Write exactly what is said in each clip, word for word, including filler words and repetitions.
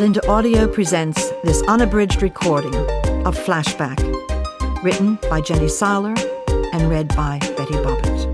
Island Audio presents this unabridged recording of Flashback, written by Jenny Seiler and read by Betty Bobbitt.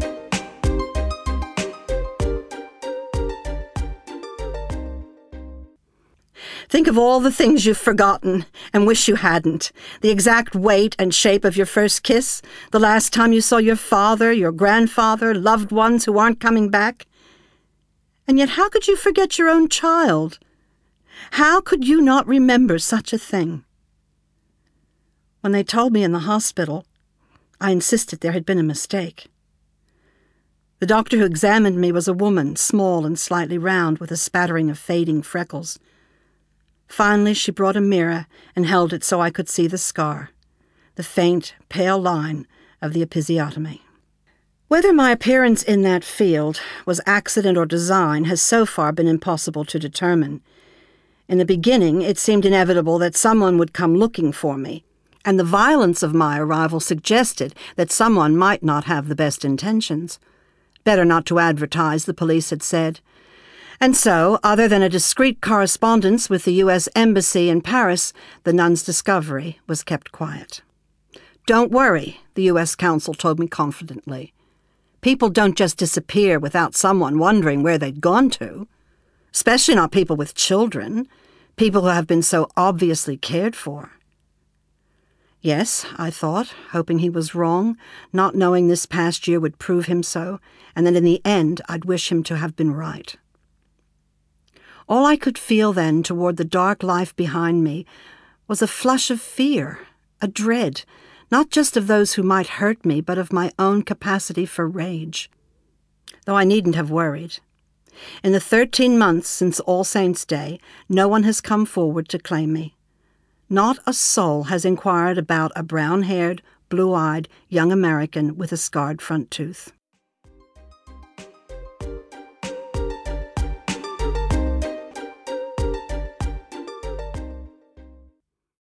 Think of all the things you've forgotten and wish you hadn't. The exact weight and shape of your first kiss, the last time you saw your father, your grandfather, loved ones who aren't coming back. And yet how could you forget your own child? How could you not remember such a thing? When they told me in the hospital, I insisted there had been a mistake. The doctor who examined me was a woman, small and slightly round, with a spattering of fading freckles. Finally, she brought a mirror and held it so I could see the scar, the faint, pale line of the episiotomy. Whether my appearance in that field was accident or design has so far been impossible to determine. In the beginning, it seemed inevitable that someone would come looking for me, and the violence of my arrival suggested that someone might not have the best intentions. Better not to advertise, the police had said. And so, other than a discreet correspondence with the U S Embassy in Paris, the nun's discovery was kept quiet. "Don't worry," the U S consul told me confidently. "People don't just disappear without someone wondering where they'd gone to. Especially not people with children, people who have been so obviously cared for." Yes, I thought, hoping he was wrong, not knowing this past year would prove him so, and that in the end I'd wish him to have been right. All I could feel then toward the dark life behind me was a flush of fear, a dread, not just of those who might hurt me, but of my own capacity for rage. Though I needn't have worried. In the thirteen months since All Saints' Day, no one has come forward to claim me. Not a soul has inquired about a brown-haired, blue-eyed young American with a scarred front tooth.